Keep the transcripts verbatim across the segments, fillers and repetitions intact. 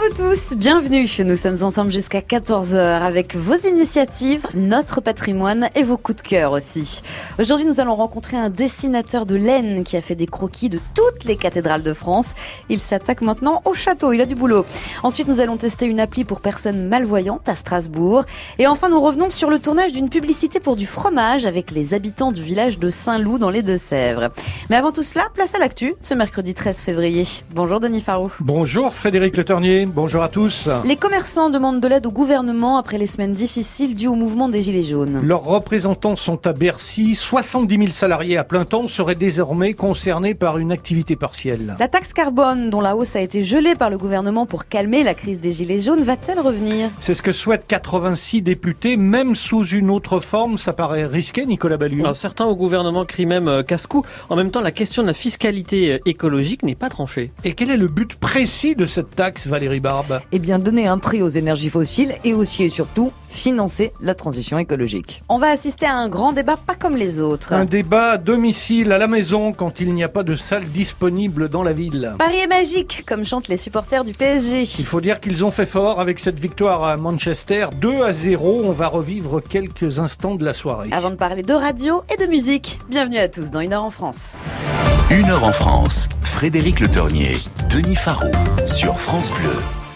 à tous, bienvenue. Nous sommes ensemble jusqu'à quatorze heures avec vos initiatives, notre patrimoine et vos coups de cœur aussi. Aujourd'hui, nous allons rencontrer un dessinateur de laine qui a fait des croquis de toutes les cathédrales de France. Il s'attaque maintenant au château, il a du boulot. Ensuite, nous allons tester une appli pour personnes malvoyantes à Strasbourg. Et enfin, nous revenons sur le tournage d'une publicité pour du fromage avec les habitants du village de Saint-Loup dans les Deux-Sèvres. Mais avant tout cela, place à l'actu, ce mercredi treize février. Bonjour Denis Farou. Bonjour Frédéric Le Ternier, bonjour à tous. Les commerçants demandent de l'aide au gouvernement après les semaines difficiles dues au mouvement des Gilets jaunes. Leurs représentants sont à Bercy. soixante-dix mille salariés à plein temps seraient désormais concernés par une activité partielle. La taxe carbone, dont la hausse a été gelée par le gouvernement pour calmer la crise des Gilets jaunes, va-t-elle revenir ? C'est ce que souhaitent quatre-vingt-six députés, même sous une autre forme. Ça paraît risqué, Nicolas Ballu. Alors, certains au gouvernement crient même euh, casse-cou. En même temps, la question de la fiscalité euh, écologique n'est pas tranchée. Et quel est le but précis de cette taxe, Valérie Barbe ? Eh bien, donner un prix aux énergies fossiles et aussi et surtout financer la transition écologique. On va assister à un grand débat pas comme les autres. Un débat à domicile, à la maison, quand il n'y a pas de salle disponible dans la ville. Paris est magique, comme chantent les supporters du P S G. Il faut dire qu'ils ont fait fort avec cette victoire à Manchester, deux à zéro. On va revivre quelques instants de la soirée. Avant de parler de radio et de musique, bienvenue à tous dans Une heure en France. Une heure en France, Frédéric Le Ternier, Denis Farou, sur France Bleu.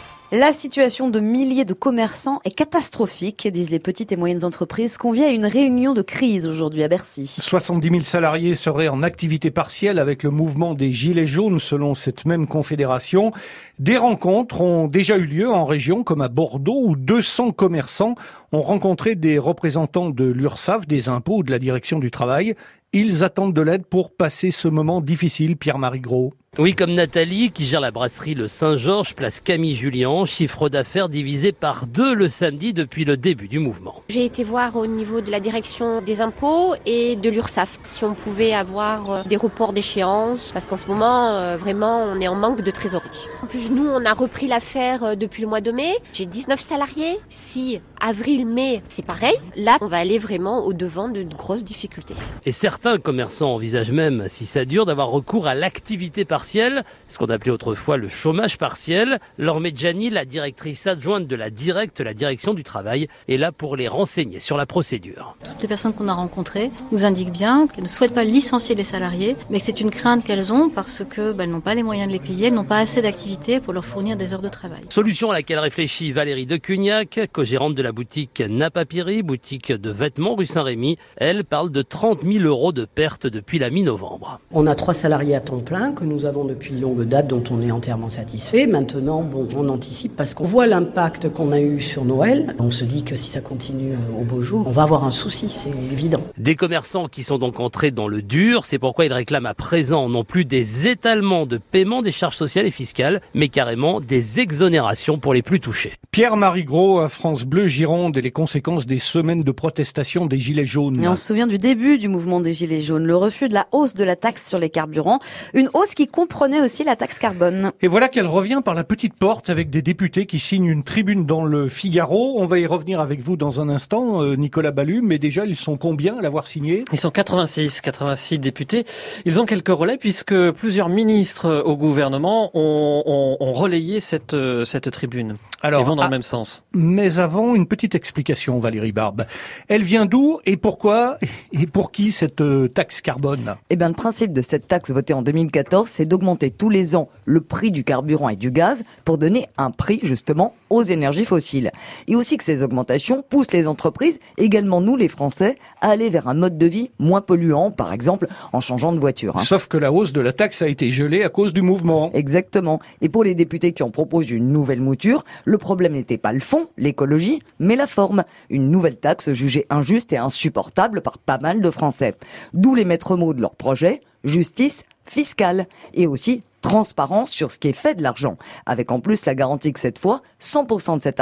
La situation de milliers de commerçants est catastrophique, disent les petites et moyennes entreprises, conviées à une réunion de crise aujourd'hui à Bercy. soixante-dix mille salariés seraient en activité partielle avec le mouvement des Gilets jaunes, selon cette même confédération. Des rencontres ont déjà eu lieu en région, comme à Bordeaux, où deux cents commerçants ont rencontré des représentants de l'URSSAF, des impôts ou de la direction du travail. Ils attendent de l'aide pour passer ce moment difficile, Pierre-Marie Gros. Oui, comme Nathalie, qui gère la brasserie Le Saint-Georges, place Camille Julien, chiffre d'affaires divisé par deux le samedi depuis le début du mouvement. J'ai été voir au niveau de la direction des impôts et de l'URSSAF si on pouvait avoir des reports d'échéance, parce qu'en ce moment, euh, vraiment, on est en manque de trésorerie. En plus, nous, on a repris l'affaire depuis le mois de mai. J'ai dix-neuf salariés. Si avril, mai, c'est pareil, là, on va aller vraiment au-devant de grosses difficultés. Et certains commerçants envisagent même, si ça dure, d'avoir recours à l'activité partielle, ce qu'on appelait autrefois le chômage partiel. Laure Medjani, la directrice adjointe de la Directe, la direction du travail, est là pour les renseigner sur la procédure. Toutes les personnes qu'on a rencontrées nous indiquent bien qu'elles ne souhaitent pas licencier les salariés, mais que c'est une crainte qu'elles ont parce que bah, elles n'ont pas les moyens de les payer, elles n'ont pas assez d'activité pour leur fournir des heures de travail. Solution à laquelle réfléchit Valérie de Cugnac, co-gérante de la boutique Napapiri, boutique de vêtements rue Saint-Rémy. Elle parle de trente mille euros de pertes depuis la mi-novembre. On a trois salariés à temps plein que nous avons depuis longue date, dont on est entièrement satisfait. Maintenant, bon, on anticipe parce qu'on voit l'impact qu'on a eu sur Noël. On se dit que si ça continue au beau jour, on va avoir un souci, c'est évident. Des commerçants qui sont donc entrés dans le dur, c'est pourquoi ils réclament à présent non plus des étalements de paiement des charges sociales et fiscales, mais carrément des exonérations pour les plus touchés. Pierre-Marie Gros à France Bleu Gironde et les conséquences des semaines de protestation des Gilets jaunes. Et on se souvient du début du mouvement des Gilets jaunes, le refus de la hausse de la taxe sur les carburants, une hausse qui comprenait aussi la taxe carbone. Et voilà qu'elle revient par la petite porte avec des députés qui signent une tribune dans le Figaro. On va y revenir avec vous dans un instant, euh, Nicolas Ballu, mais déjà ils sont combien à l'avoir signé ? Ils sont quatre-vingt-six, quatre-vingt-six députés. Ils ont quelques relais puisque plusieurs ministres au gouvernement ont, ont, ont relayé cette, cette tribune. Alors, et vont dans ah, le même sens. Mais avant, une petite explication, Valérie Barbe. Elle vient d'où et pourquoi et pour qui cette euh, taxe carbone ? Eh bien, le principe de cette taxe votée en deux mille quatorze, c'est d'augmenter tous les ans le prix du carburant et du gaz pour donner un prix, justement, aux énergies fossiles. Et aussi que ces augmentations poussent les entreprises, également nous les Français, à aller vers un mode de vie moins polluant, par exemple en changeant de voiture. Hein. Sauf que la hausse de la taxe a été gelée à cause du mouvement. Exactement. Et pour les députés qui en proposent une nouvelle mouture, le problème n'était pas le fond, l'écologie, mais la forme. Une nouvelle taxe jugée injuste et insupportable par pas mal de Français. D'où les maîtres mots de leur projet, justice fiscale et aussi transparence sur ce qui est fait de l'argent, avec en plus la garantie que cette fois, cent pour cent de cet argent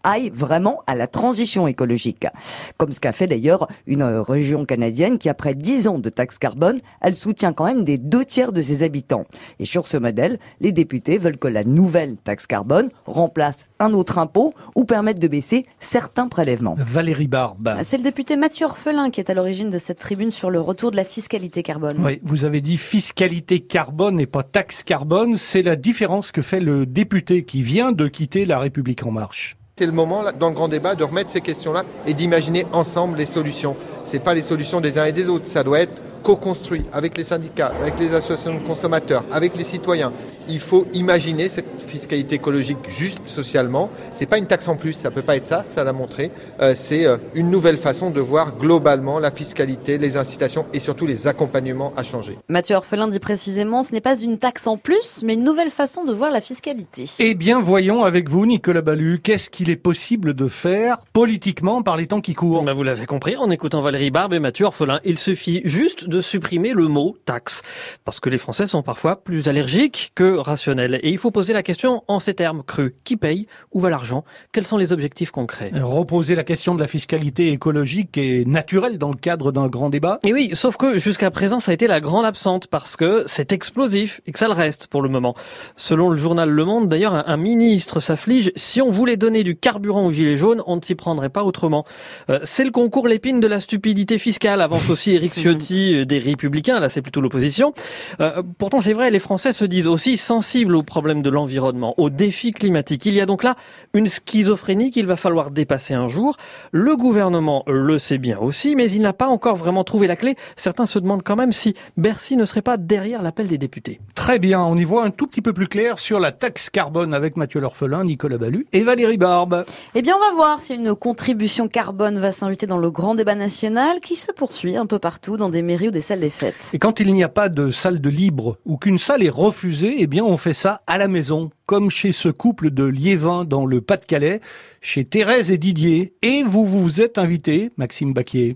aille vraiment à la transition écologique. Comme ce qu'a fait d'ailleurs une région canadienne qui, après dix ans de taxe carbone, elle soutient quand même des deux tiers de ses habitants. Et sur ce modèle, les députés veulent que la nouvelle taxe carbone remplace un autre impôt ou permette de baisser certains prélèvements. Valérie Barbe. C'est le député Mathieu Orphelin qui est à l'origine de cette tribune sur le retour de la fiscalité carbone. Oui, vous avez dit fiscalité carbone et pas taxe carbone. C'est la différence que fait le député qui vient de quitter La République En Marche. C'est le moment, dans le grand débat, de remettre ces questions-là et d'imaginer ensemble les solutions. C'est pas les solutions des uns et des autres, ça doit être co-construit avec les syndicats, avec les associations de consommateurs, avec les citoyens. Il faut imaginer cette fiscalité écologique juste socialement. C'est pas une taxe en plus, ça peut pas être ça, ça l'a montré. Euh, c'est euh, une nouvelle façon de voir globalement la fiscalité, les incitations et surtout les accompagnements à changer. Mathieu Orphelin dit précisément, ce n'est pas une taxe en plus, mais une nouvelle façon de voir la fiscalité. Eh bien, voyons avec vous, Nicolas Ballu, qu'est-ce qu'il est possible de faire politiquement par les temps qui courent ? Ben vous l'avez compris, en écoutant Valérie Barbe et Mathieu Orphelin, il suffit juste de supprimer le mot taxe. Parce que les Français sont parfois plus allergiques que rationnels. Et il faut poser la question en ces termes crus. Qui paye ? Où va l'argent ? Quels sont les objectifs concrets ? Reposer la question de la fiscalité écologique est naturelle dans le cadre d'un grand débat. Et oui, sauf que jusqu'à présent, ça a été la grande absente parce que c'est explosif et que ça le reste pour le moment. Selon le journal Le Monde, d'ailleurs, un, un ministre s'afflige. Si on voulait donner du carburant aux gilets jaunes, on ne s'y prendrait pas autrement. Euh, c'est le concours l'épine de la stupidité fiscale, avance aussi Éric Ciotti des Républicains. Là, c'est plutôt l'opposition. Euh, pourtant, c'est vrai, les Français se disent aussi sensibles aux problèmes de l'environnement, aux défis climatiques. Il y a donc là une schizophrénie qu'il va falloir dépasser un jour. Le gouvernement le sait bien aussi, mais il n'a pas encore vraiment trouvé la clé. Certains se demandent quand même si Bercy ne serait pas derrière l'appel des députés. Très bien, on y voit un tout petit peu plus clair sur la taxe carbone avec Mathieu L'Orphelin, Nicolas Ballu et Valérie Barbe. Eh bien, on va voir si une contribution carbone va s'inviter dans le grand débat national qui se poursuit un peu partout dans des mairies ou des salles des fêtes. Et quand il n'y a pas de salle de libre ou qu'une salle est refusée, eh bien on fait ça à la maison, comme chez ce couple de Liévin dans le Pas-de-Calais, chez Thérèse et Didier. Et vous vous êtes invité, Maxime Baquier.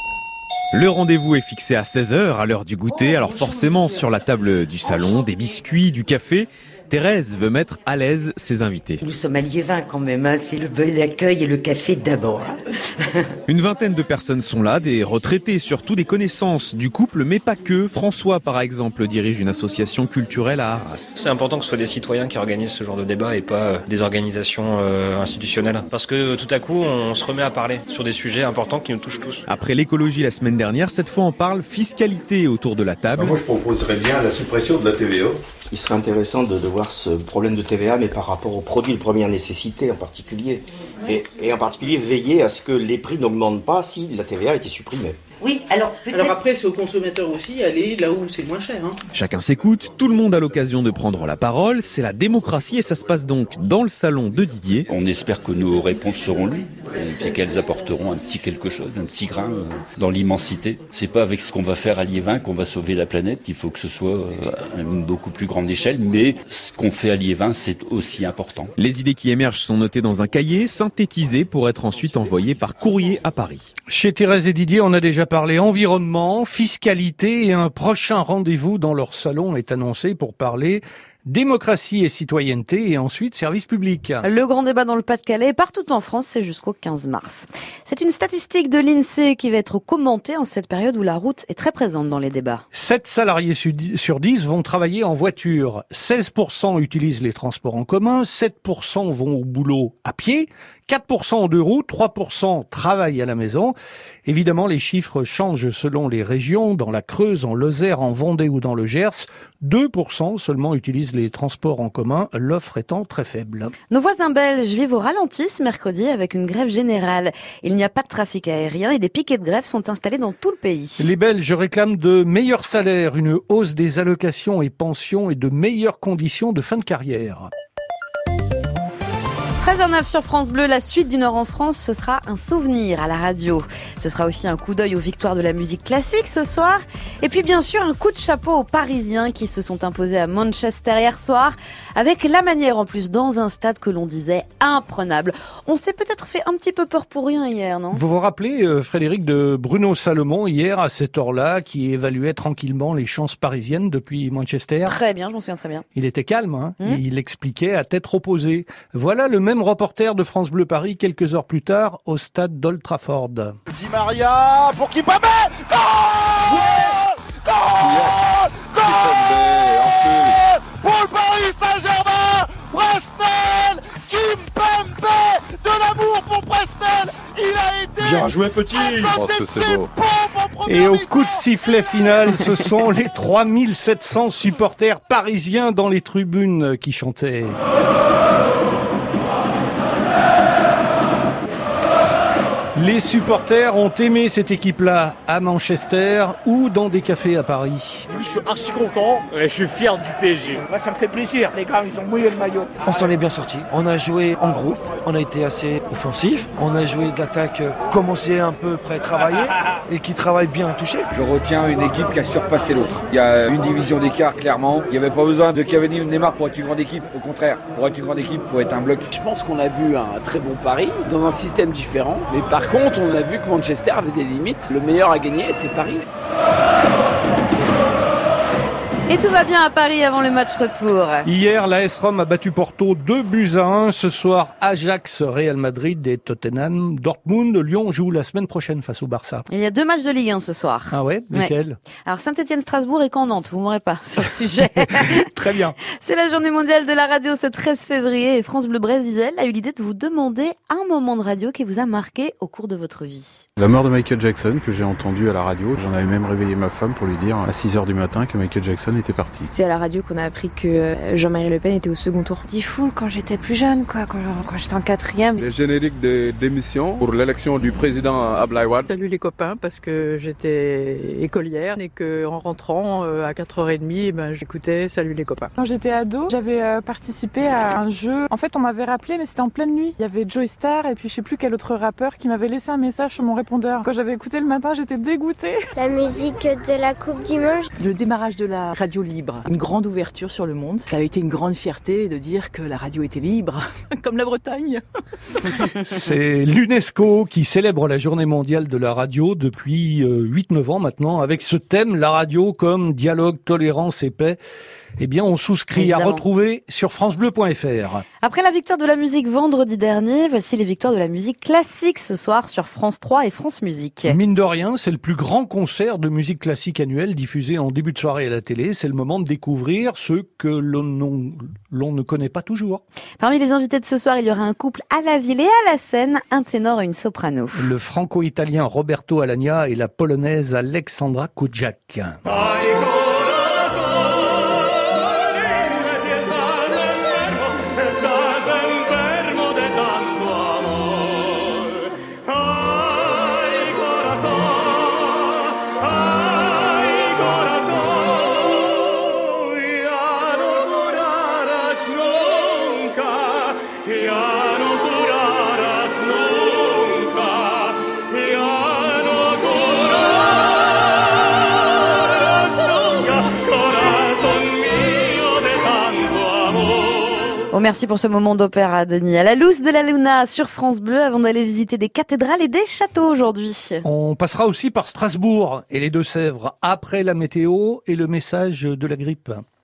Le rendez-vous est fixé à seize heures à l'heure du goûter, alors forcément sur la table du salon, des biscuits, du café. Thérèse veut mettre à l'aise ses invités. Nous sommes à Liévin quand même, hein. C'est le bel accueil et le café d'abord. Une vingtaine de personnes sont là, des retraités, surtout des connaissances du couple, mais pas que. François, par exemple, dirige une association culturelle à Arras. C'est important que ce soit des citoyens qui organisent ce genre de débat et pas des organisations euh, institutionnelles. Parce que tout à coup, on se remet à parler sur des sujets importants qui nous touchent tous. Après l'écologie la semaine dernière, cette fois on parle fiscalité autour de la table. Moi je proposerais bien la suppression de la T V A. Il serait intéressant de, de voir ce problème de T V A, mais par rapport aux produits de première nécessité en particulier. Et, et en particulier veiller à ce que les prix n'augmentent pas si la T V A était supprimée. Oui, alors peut-être... Alors après, c'est aux consommateurs aussi, aller là où c'est moins cher. Hein. Chacun s'écoute, tout le monde a l'occasion de prendre la parole. C'est la démocratie et ça se passe donc dans le salon de Didier. On espère que nos réponses seront lues et puis qu'elles apporteront un petit quelque chose, un petit grain euh, dans l'immensité. C'est pas avec ce qu'on va faire à Liévin qu'on va sauver la planète. Il faut que ce soit euh, à une beaucoup plus grande échelle, mais ce qu'on fait à Liévin, c'est aussi important. Les idées qui émergent sont notées dans un cahier, synthétisées pour être ensuite envoyées par courrier à Paris. Chez Thérèse et Didier, on a déjà parler environnement, fiscalité et un prochain rendez-vous dans leur salon est annoncé pour parler démocratie et citoyenneté et ensuite service public. Le grand débat dans le Pas-de-Calais, partout en France, c'est jusqu'au quinze mars. C'est une statistique de l'INSEE qui va être commentée en cette période où la route est très présente dans les débats. sept salariés sur dix vont travailler en voiture. seize pour cent utilisent les transports en commun, sept pour cent vont au boulot à pied, quatre pour cent en deux roues, trois pour cent travaillent à la maison. Évidemment, les chiffres changent selon les régions. Dans la Creuse, en Lozère, en Vendée ou dans le Gers, deux pour cent seulement utilisent les transports en commun, l'offre étant très faible. Nos voisins belges vivent au ralenti ce mercredi avec une grève générale. Il n'y a pas de trafic aérien et des piquets de grève sont installés dans tout le pays. Les Belges réclament de meilleurs salaires, une hausse des allocations et pensions et de meilleures conditions de fin de carrière. treize heures neuf sur France Bleu, la suite du Nord en France, ce sera un souvenir à la radio. Ce sera aussi un coup d'œil aux victoires de la musique classique ce soir. Et puis bien sûr un coup de chapeau aux Parisiens qui se sont imposés à Manchester hier soir. Avec la manière en plus dans un stade que l'on disait imprenable. On s'est peut-être fait un petit peu peur pour rien hier, non ? Vous vous rappelez euh, Frédéric de Bruno Salomon hier à cette heure-là qui évaluait tranquillement les chances parisiennes depuis Manchester ? Très bien, je m'en souviens très bien. Il était calme, hein, mmh. et il expliquait à tête reposée. Voilà le même même reporter de France Bleu Paris quelques heures plus tard au stade d'Old Trafford. Di Maria pour Kimpembe. Goal Goal Goal pour le Paris Saint-Germain. Presnel Kimpembe, de l'amour pour Presnel. Il a été bien joué petit. Je pense que c'est beau. Et au coup de sifflet final, ce sont les trois mille sept cents supporters parisiens dans les tribunes qui chantaient. Les supporters ont aimé cette équipe-là à Manchester ou dans des cafés à Paris. Je suis archi content et je suis fier du P S G. Moi, ça me fait plaisir. Les gars, ils ont mouillé le maillot. On s'en est bien sortis. On a joué en groupe. On a été assez offensif. On a joué de l'attaque, commencé un peu près travailler et qui travaille bien touché. Je retiens une équipe qui a surpassé l'autre. Il y a une division d'écart, clairement. Il n'y avait pas besoin de Cavani ou de Neymar pour être une grande équipe. Au contraire, pour être une grande équipe, il faut être un bloc. Je pense qu'on a vu un très bon Paris dans un système différent. Mais par contre, on a vu que Manchester avait des limites. Le meilleur à gagner, c'est Paris. Et tout va bien à Paris avant le match retour. Hier, l'A S Rome a battu Porto deux buts à un. Ce soir, Ajax, Real Madrid et Tottenham, Dortmund, Lyon jouent la semaine prochaine face au Barça. Il y a deux matchs de Ligue un ce soir. Ah ouais, lesquels? Ouais. Alors Saint-Étienne-Strasbourg et Caen-Nantes, vous m'aurez pas sur le sujet. Très bien. C'est la journée mondiale de la radio ce treize février et France Bleu Brésil a eu l'idée de vous demander un moment de radio qui vous a marqué au cours de votre vie. La mort de Michael Jackson que j'ai entendu à la radio. J'en avais même réveillé ma femme pour lui dire à six heures du matin que Michael Jackson était parti. C'est à la radio qu'on a appris que Jean-Marie Le Pen était au second tour. Dis fou quand j'étais plus jeune, quoi, quand, quand j'étais en quatrième. Les génériques de d'émissions pour l'élection du président Ablaye Wade. Salut les copains, parce que j'étais écolière et que en rentrant à quatre heures trente, ben, j'écoutais Salut les copains. Quand j'étais ado, j'avais euh, participé à un jeu. En fait, on m'avait rappelé, mais c'était en pleine nuit. Il y avait Joey Star et puis je sais plus quel autre rappeur qui m'avait laissé un message sur mon répondeur. Quand j'avais écouté le matin, j'étais dégoûtée. La musique de la Coupe du Monde. Le démarrage de la radio libre. Une grande ouverture sur le monde. Ça a été une grande fierté de dire que la radio était libre, comme la Bretagne. C'est l'UNESCO qui célèbre la journée mondiale de la radio depuis huit neuf ans maintenant, avec ce thème, la radio comme dialogue, tolérance et paix. Eh bien, on souscrit Évidemment. à retrouver sur francebleu point f r. Après la victoire de la musique vendredi dernier, voici les victoires de la musique classique ce soir sur France trois et France Musique. Mine de rien, c'est le plus grand concert de musique classique annuel diffusé en début de soirée à la télé. C'est le moment de découvrir ceux que l'on, l'on ne connaît pas toujours. Parmi les invités de ce soir, il y aura un couple à la ville et à la scène, un ténor et une soprano. Le franco-italien Roberto Alagna et la polonaise Alexandra Kujak. Oh, merci pour ce moment d'opéra, Denis. À la Luz de la Luna sur France Bleu, avant d'aller visiter des cathédrales et des châteaux aujourd'hui. On passera aussi par Strasbourg et les Deux-Sèvres après la météo et le message de la grippe.